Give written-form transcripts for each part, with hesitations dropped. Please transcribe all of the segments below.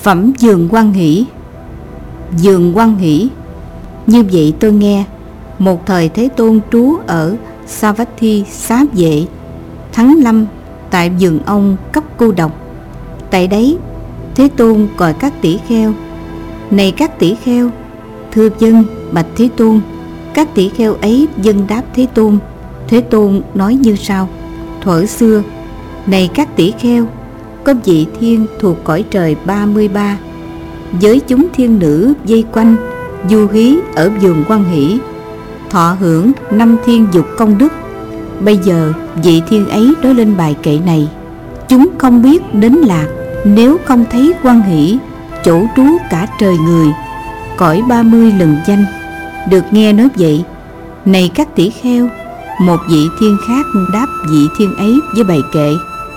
Phẩm Giường Quan Hỷ. Giường Quan Hỷ. Như vậy tôi nghe, một thời Thế Tôn trú ở Savatthi Xá Vệ, tháng 5, tại vườn ông Cấp Cô Độc. Tại đấy, Thế Tôn gọi các tỷ kheo: này các tỷ kheo. Thưa vâng, bạch Thế Tôn. Các tỷ kheo ấy vâng đáp Thế Tôn. Thế Tôn nói như sau: thuở xưa, này các tỷ kheo, có vị thiên thuộc cõi trời 33, với chúng thiên nữ vây quanh du hí ở vườn Quan Hỷ, thọ hưởng 5 thiên dục công đức. Bây giờ vị thiên ấy nói lên bài kệ này: chúng không biết đến lạc, nếu không thấy Quan Hỷ, chỗ trú cả trời người, cõi 30 lần danh. Được nghe nói vậy, này các tỷ kheo, một vị thiên khác đáp vị thiên ấy với bài kệ: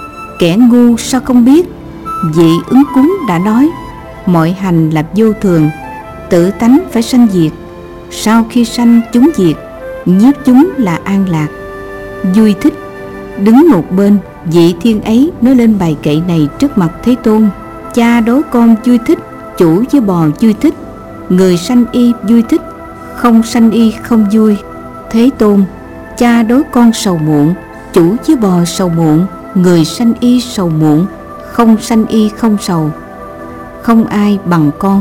kẻ ngu sao không biết, vị ứng cúng đã nói, mọi hành là vô thường, tự tánh phải sanh diệt, sau khi sanh chúng diệt, nhiếp chúng là an lạc. Vui thích. Đứng một bên, vị thiên ấy nói lên bài kệ này trước mặt Thế Tôn: cha đối con vui thích, chủ với bò vui thích, người sanh y vui thích, không sanh y không vui. Thế Tôn: cha đối con sầu muộn, chủ với bò sầu muộn, người sanh y sầu muộn, không sanh y không sầu. Không ai bằng con.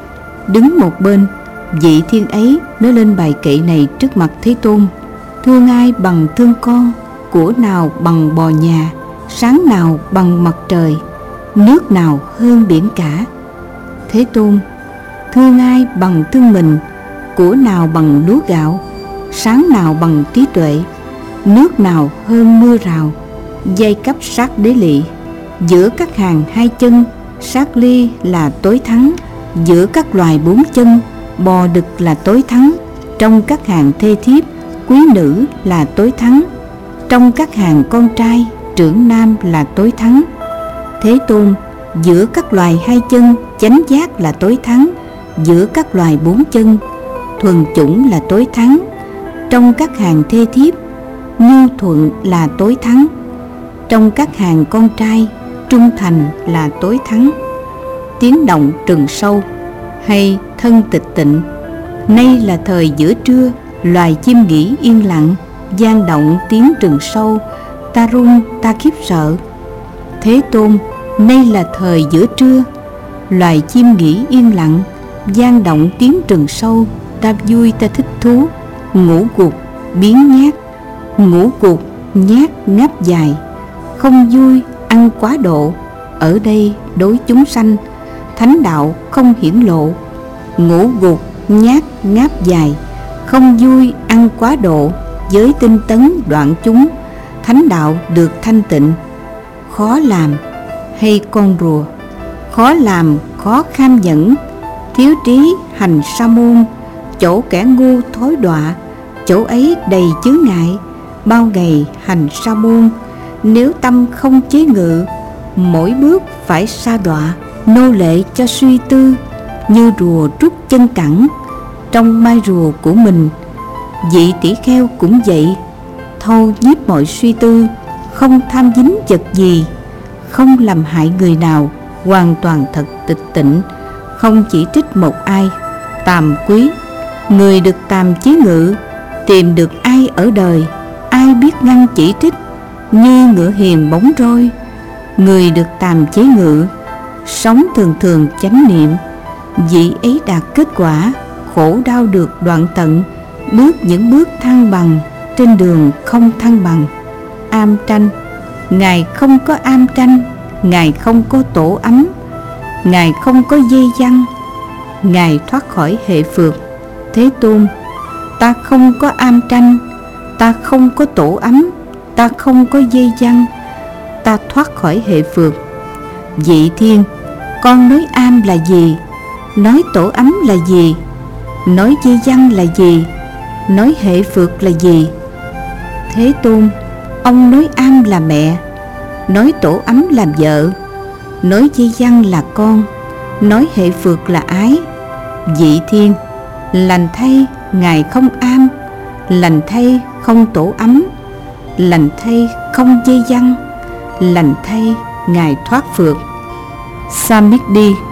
Đứng một bên, vị thiên ấy nói lên bài kệ này trước mặt Thế Tôn: thương ai bằng thương con, của nào bằng bò nhà, sáng nào bằng mặt trời, nước nào hơn biển cả. Thế Tôn: thương ai bằng thương mình, của nào bằng lúa gạo, sáng nào bằng trí tuệ, nước nào hơn mưa rào. Giai cấp sát đế lị. Giữa các hàng hai chân, sát ly là tối thắng. Giữa các loài 4 chân, bò đực là tối thắng. Trong các hàng thê thiếp, quý nữ là tối thắng. Trong các hàng con trai, trưởng nam là tối thắng. Thế Tôn: giữa các loài 2 chân, chánh giác là tối thắng. Giữa các loài 4 chân, thuần chủng là tối thắng. Trong các hàng thê thiếp, nhu thuận là tối thắng. Trong các hàng con trai, trung thành là tối thắng. Tiếng động rừng sâu hay thân tịch tịnh. Nay là thời giữa trưa, loài chim nghỉ yên lặng, vang động tiếng rừng sâu, ta run ta khiếp sợ. Thế Tôn: nay là thời giữa trưa, loài chim nghỉ yên lặng, vang động tiếng rừng sâu, ta vui ta thích thú. Ngủ gục biến nhát, ngủ gục nhát ngáp dài, không vui ăn quá độ. Ở đây đối chúng sanh, thánh đạo không hiển lộ. Ngủ gục nhát ngáp dài, không vui ăn quá độ, giới tinh tấn đoạn chúng, thánh đạo được thanh tịnh. Khó làm hay con rùa, khó làm khó kham nhẫn, thiếu trí hành sa môn, chỗ kẻ ngu thối đọa, chỗ ấy đầy chướng ngại. Bao ngày hành sa môn, nếu tâm không chế ngự, mỗi bước phải sa đọa. Nô lệ cho suy tư, như rùa rút chân cẳng trong mai rùa của mình. Vị tỷ kheo cũng vậy, thâu nhiếp mọi suy tư, không tham dính vật gì, không làm hại người nào, hoàn toàn thật tịch tịnh, không chỉ trích một ai. Tàm quý. Người được tàm chế ngự, tìm được ai ở đời, ai biết ngăn chỉ trích, như ngựa hiền bóng roi. Người được tàm chế ngự, sống thường thường chánh niệm, vị ấy đạt kết quả, khổ đau được đoạn tận, bước những bước thăng bằng, trên đường không thăng bằng. Am tranh. Ngài không có am tranh, Ngài không có tổ ấm, Ngài không có dây dăng, Ngài thoát khỏi hệ phược. Thế Tôn: ta không có am tranh, ta không có tổ ấm, ta không có dây dăng, ta thoát khỏi hệ phược. Vị thiên: con nói am là gì? Nói tổ ấm là gì? Nói dây dăng là gì? Nói hệ phược là gì? Thế Tôn: ông nói am là mẹ, nói tổ ấm là vợ, nói dây dăng là con, nói hệ phược là ái. Vị thiên: lành thay Ngài không am, lành thay không tổ ấm, lành thay không dây dăng, lành thay Ngài thoát phược. Samikdi.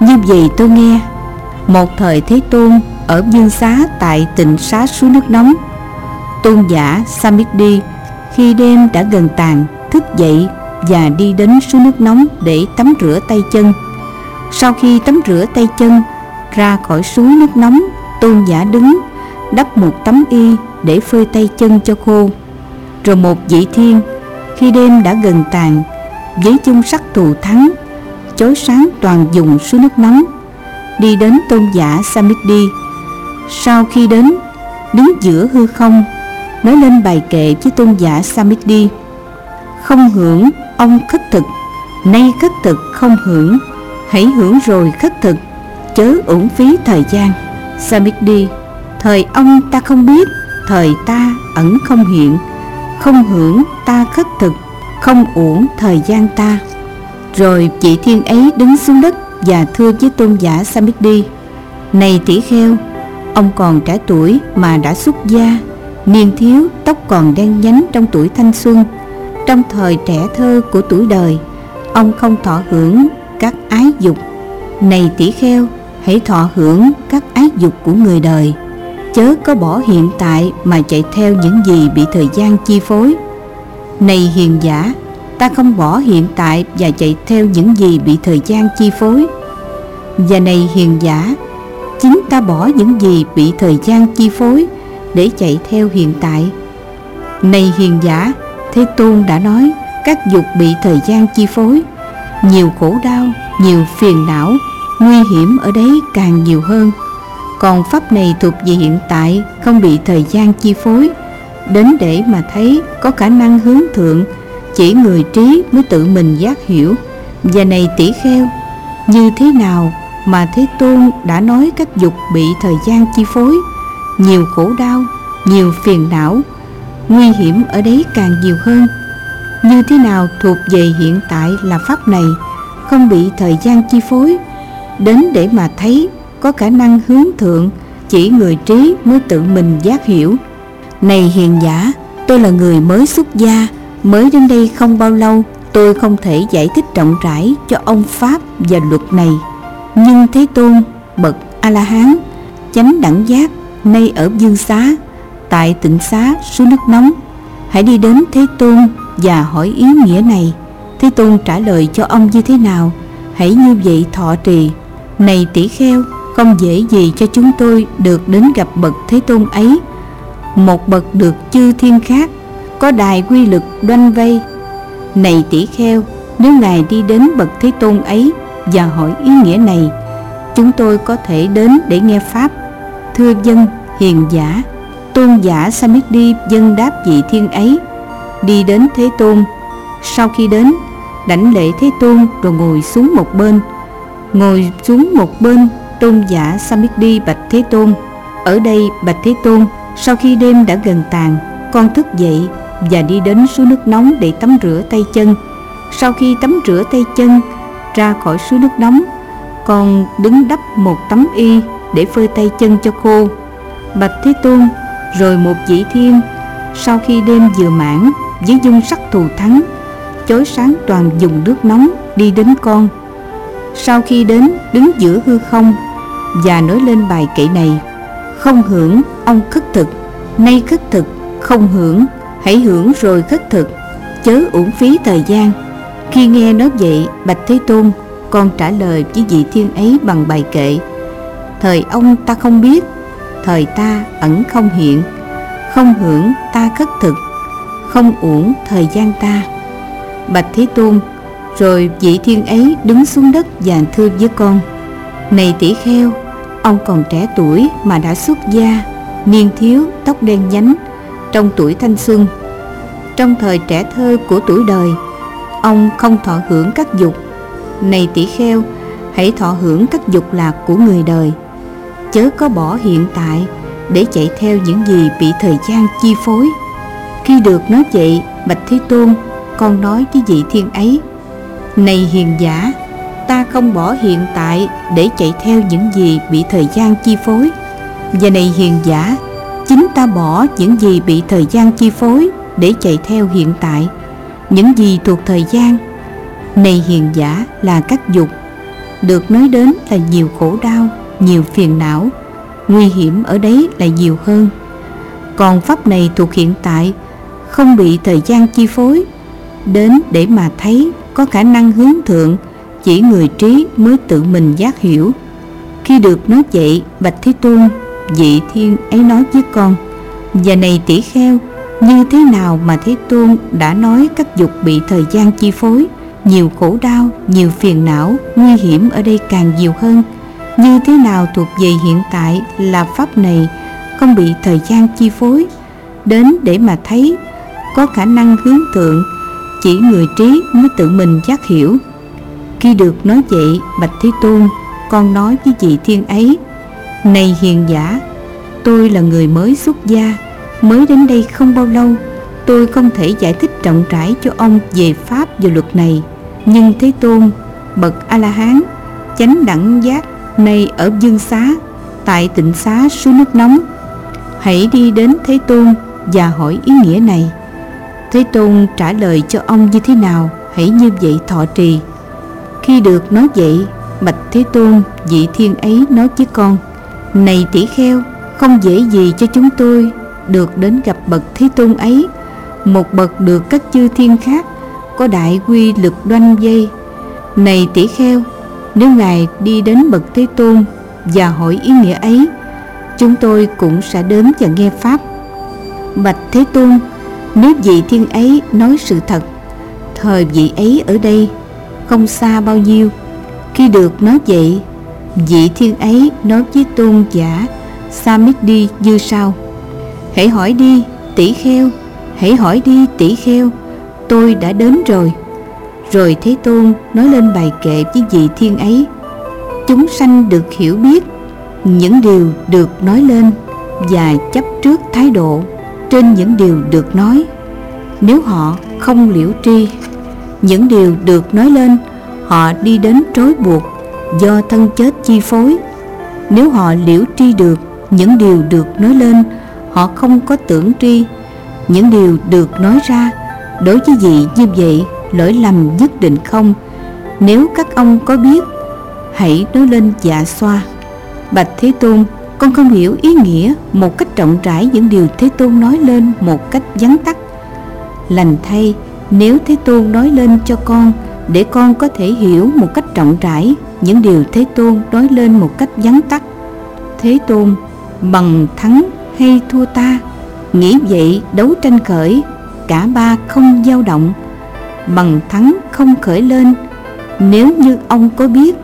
Như vậy tôi nghe, một thời Thế Tôn ở Dương Xá tại Tịnh Xá suối nước nóng. Tôn giả Samiti khi đêm đã gần tàn thức dậy và đi đến suối nước nóng để tắm rửa tay chân. Sau khi tắm rửa tay chân ra khỏi suối nước nóng, tôn giả đứng đắp một tấm y để phơi tay chân cho khô. Rồi một vị thiên khi đêm đã gần tàn với chung sắc thù thắng chói sáng toàn vùng suối nước nóng đi đến tôn giả Samiti. Sau khi đến, đứng giữa hư không nói lên bài kệ với tôn giả Samiti: không hưởng ông khất thực, nay khất thực không hưởng, hãy hưởng rồi khất thực, chớ uổng phí thời gian. Samiti: thời ông ta không biết, thời ta ẩn không hiện, không hưởng ta khất thực, không uổng thời gian ta. Rồi vị thiên ấy đứng xuống đất và thưa với tôn giả Samiti: này tỷ kheo, ông còn trẻ tuổi mà đã xuất gia, niên thiếu, tóc còn đen nhánh trong tuổi thanh xuân. Trong thời trẻ thơ của tuổi đời, ông không thọ hưởng các ái dục. Này tỷ kheo, hãy thọ hưởng các ái dục của người đời, chớ có bỏ hiện tại mà chạy theo những gì bị thời gian chi phối. Này hiền giả, ta không bỏ hiện tại và chạy theo những gì bị thời gian chi phối. Và này hiền giả, chính ta bỏ những gì bị thời gian chi phối để chạy theo hiện tại. Này hiền giả, Thế Tôn đã nói các dục bị thời gian chi phối, nhiều khổ đau, nhiều phiền não, nguy hiểm ở đấy càng nhiều hơn. Còn pháp này thuộc về hiện tại, không bị thời gian chi phối, đến để mà thấy có khả năng hướng thượng, chỉ người trí mới tự mình giác hiểu. Và này tỷ kheo, như thế nào mà Thế Tôn đã nói các dục bị thời gian chi phối, nhiều khổ đau, nhiều phiền não, nguy hiểm ở đấy càng nhiều hơn? Như thế nào thuộc về hiện tại là pháp này không bị thời gian chi phối, đến để mà thấy có khả năng hướng thượng, chỉ người trí mới tự mình giác hiểu. Này hiền giả, tôi là người mới xuất gia, mới đến đây không bao lâu, tôi không thể giải thích rộng rãi cho ông pháp và luật này. Nhưng Thế Tôn bậc A-la-hán chánh đẳng giác nay ở Dương Xá tại Tịnh Xá suối nước nóng, hãy đi đến Thế Tôn và hỏi ý nghĩa này. Thế Tôn trả lời cho ông như thế nào, hãy như vậy thọ trì. Này tỷ kheo, không dễ gì cho chúng tôi được đến gặp bậc Thế Tôn ấy, một bậc được chư thiên khác, có đài quy lực đoanh vây. Này tỷ kheo, nếu ngài đi đến bậc Thế Tôn ấy và hỏi ý nghĩa này, chúng tôi có thể đến để nghe pháp. Thưa dân hiền giả. Tôn giả Samiti dâng đáp vị thiên ấy, đi đến Thế Tôn. Sau khi đến, đảnh lễ Thế Tôn rồi ngồi xuống một bên. Ngồi xuống một bên, tôn giả Samiti bạch Thế Tôn: ở đây bạch Thế Tôn, sau khi đêm đã gần tàn, con thức dậy và đi đến suối nước nóng để tắm rửa tay chân. Sau khi tắm rửa tay chân ra khỏi suối nước nóng, con đứng đắp một tấm y để phơi tay chân cho khô. Bạch Thế Tôn, rồi một vị thiên sau khi đêm vừa mãn với dung sắc thù thắng chói sáng toàn vùng nước nóng đi đến con. Sau khi đến, đứng giữa hư không và nói lên bài kệ này: không hưởng ông khất thực, nay khất thực không hưởng, hãy hưởng rồi khất thực, chớ uổng phí thời gian. Khi nghe nói vậy, bạch Thế Tôn, con trả lời với vị thiên ấy bằng bài kệ: thời ông ta không biết, thời ta ẩn không hiện, không hưởng ta khất thực, không uổng thời gian ta. Bạch Thế Tôn, rồi vị thiên ấy đứng xuống đất và thưa với con: này tỷ kheo, ông còn trẻ tuổi mà đã xuất gia, niên thiếu, tóc đen nhánh trong tuổi thanh xuân. Trong thời trẻ thơ của tuổi đời, ông không thọ hưởng các dục. Này tỷ kheo, hãy thọ hưởng các dục lạc của người đời, chớ có bỏ hiện tại để chạy theo những gì bị thời gian chi phối. Khi được nói vậy, bạch Thế Tôn, con nói với vị thiên ấy: này hiền giả, ta không bỏ hiện tại để chạy theo những gì bị thời gian chi phối. Và này hiền giả, chính ta bỏ những gì bị thời gian chi phối để chạy theo hiện tại, những gì thuộc thời gian. Này hiền giả là các dục. được nói đến là nhiều khổ đau, nhiều phiền não, nguy hiểm ở đấy là nhiều hơn. Còn pháp này thuộc hiện tại, không bị thời gian chi phối, đến để mà thấy, có khả năng hướng thượng, chỉ người trí mới tự mình giác hiểu. Khi được nói vậy, bạch Thế Tôn, vị thiên ấy nói với con: và này tỷ kheo, như thế nào mà Thế Tôn đã nói các dục bị thời gian chi phối, nhiều khổ đau, nhiều phiền não, nguy hiểm ở đây càng nhiều hơn. Như thế nào thuộc về hiện tại là pháp này không bị thời gian chi phối, đến để mà thấy, có khả năng hướng thượng, chỉ người trí mới tự mình giác hiểu. Khi được nói vậy, bạch Thế Tôn, con nói với vị thiên ấy: này hiền giả, tôi là người mới xuất gia, mới đến đây không bao lâu, tôi không thể giải thích rộng rãi cho ông về pháp và luật này. Nhưng Thế Tôn, bậc A-la-hán, chánh đẳng giác, nay ở Dương Xá, tại tịnh xá suối nước nóng, hãy đi đến Thế Tôn và hỏi ý nghĩa này. Thế Tôn trả lời cho ông như thế nào, hãy như vậy thọ trì. Khi được nói vậy, bạch Thế Tôn, vị thiên ấy nói với con: này tỷ kheo, không dễ gì cho chúng tôi được đến gặp bậc Thế Tôn ấy, một bậc được các chư thiên khác có đại quy lực đoanh vây. Này tỷ kheo, nếu ngài đi đến bậc Thế Tôn và hỏi ý nghĩa ấy, chúng tôi cũng sẽ đến và nghe pháp. Bạch Thế Tôn, nếu vị thiên ấy nói sự thật, thời vị ấy ở đây không xa bao nhiêu. Khi được nói vậy, vị thiên ấy nói với tôn giả Samiti như sau: hãy hỏi đi tỷ kheo, hãy hỏi đi tỷ kheo, tôi đã đến rồi. Rồi Thế Tôn nói lên bài kệ với vị thiên ấy: chúng sanh được hiểu biết những điều được nói lên và chấp trước thái độ trên những điều được nói. Nếu họ không liễu tri những điều được nói lên, họ đi đến trói buộc do thân chết chi phối. Nếu họ liễu tri được những điều được nói lên, họ không có tưởng tri những điều được nói ra. Đối với vị như vậy, lỗi lầm nhất định không. Nếu các ông có biết, hãy nói lên dạ xoa. Bạch Thế Tôn, con không hiểu ý nghĩa một cách rộng rãi những điều Thế Tôn nói lên một cách vắn tắt. Lành thay, nếu Thế Tôn nói lên cho con, để con có thể hiểu một cách rộng rãi những điều Thế Tôn nói lên một cách vắn tắt. Thế Tôn, bằng thắng hay thua ta, nghĩ vậy đấu tranh khởi, cả ba không dao động, bằng thắng không khởi lên. Nếu như ông có biết,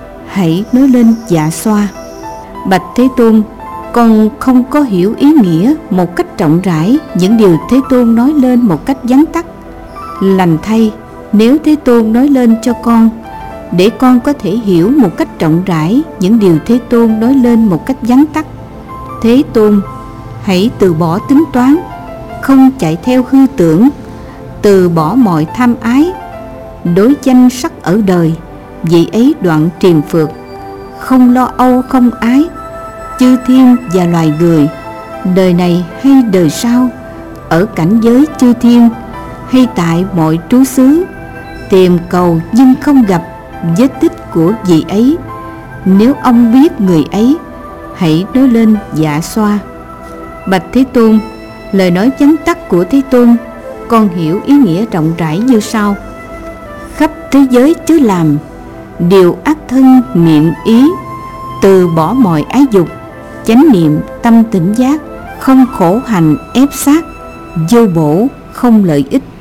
hãy nói lên dạ xoa. Bạch Thế Tôn, con không có hiểu ý nghĩa một cách rộng rãi những điều Thế Tôn nói lên một cách vắn tắt. Lành thay, nếu Thế Tôn nói lên cho con, để con có thể hiểu một cách rộng rãi những điều Thế Tôn nói lên một cách vắn tắt. Thế Tôn, hãy từ bỏ tính toán, không chạy theo hư tưởng, từ bỏ mọi tham ái, đối danh sắc ở đời, vị ấy đoạn triền phượt, không lo âu không ái, chư thiên và loài người, đời này hay đời sau, ở cảnh giới chư thiên hay tại mọi trú xứ, tìm cầu nhưng không gặp vết tích của vị ấy. Nếu ông biết người ấy, hãy nói lên dạ xoa. Bạch Thế Tôn, lời nói vắn tắt của Thế Tôn, con hiểu ý nghĩa rộng rãi như sau: khắp thế giới chớ làm điều ác thân miệng ý, từ bỏ mọi ái dục, chánh niệm tâm tỉnh giác, không khổ hành ép sát, vô bổ không lợi ích.